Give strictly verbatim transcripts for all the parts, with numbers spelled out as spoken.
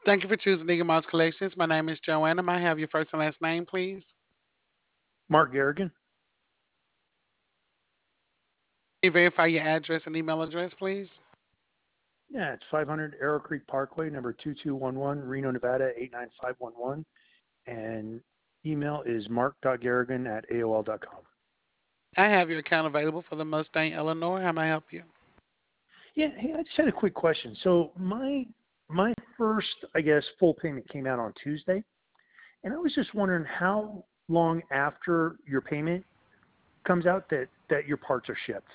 Thank you for choosing Eagle Mouse Collections. My name is Joanna. May I have your first and last name, please? Mark Garrigan. Can you verify your address and email address, please? Yeah, it's five hundred Arrow Creek Parkway, number two two one one, Reno, Nevada, eight nine five one one. And email is mark.garrigan at A O L dot com. I have your account available for the Mustang, Illinois. How may I help you? Yeah, hey, I just had a quick question. So my my first, I guess, full payment came out on Tuesday, and I was just wondering how long after your payment comes out that that your parts are shipped.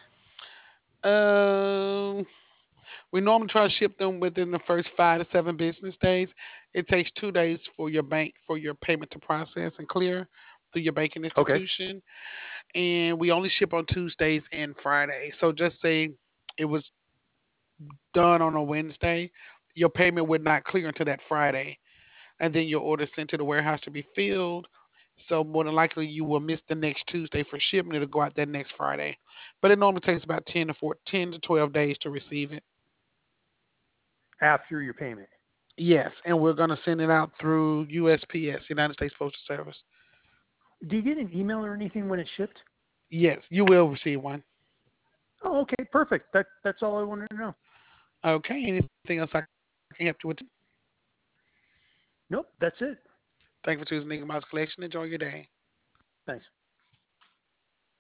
Um, we normally try to ship them within the first five to seven business days. It takes two days for your bank for your payment to process and clear through your banking Okay. institution, and we only ship on Tuesdays and Fridays. So just say it was done on a Wednesday, your payment would not clear until that Friday, and then your order sent to the warehouse to be filled. So more than likely you will miss the next Tuesday for shipment. It'll go out that next Friday, but it normally takes about ten to four, ten to twelve days to receive it. After your payment. Yes, and we're gonna send it out through U S P S, United States Postal Service. Do you get an email or anything when it's shipped? Yes, you will receive one. Oh, okay, perfect. That that's all I wanted to know. Okay. Anything else I can help you with today? Nope, that's it. Thank you for choosing Nigga Mouse Collection. Enjoy your day. Thanks.